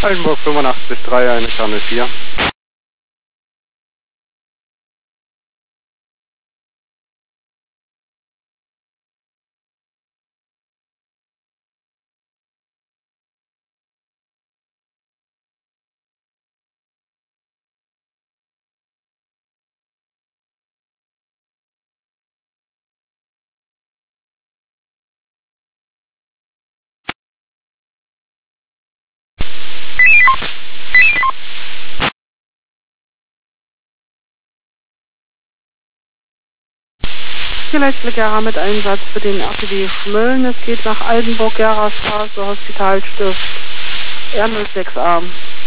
Altenburg 85-3, eine Kerne 4. Gera mit Einsatz für den RTW Schmölln. Es geht nach Altenburg, Gera Straße, Hospitalstift R06A.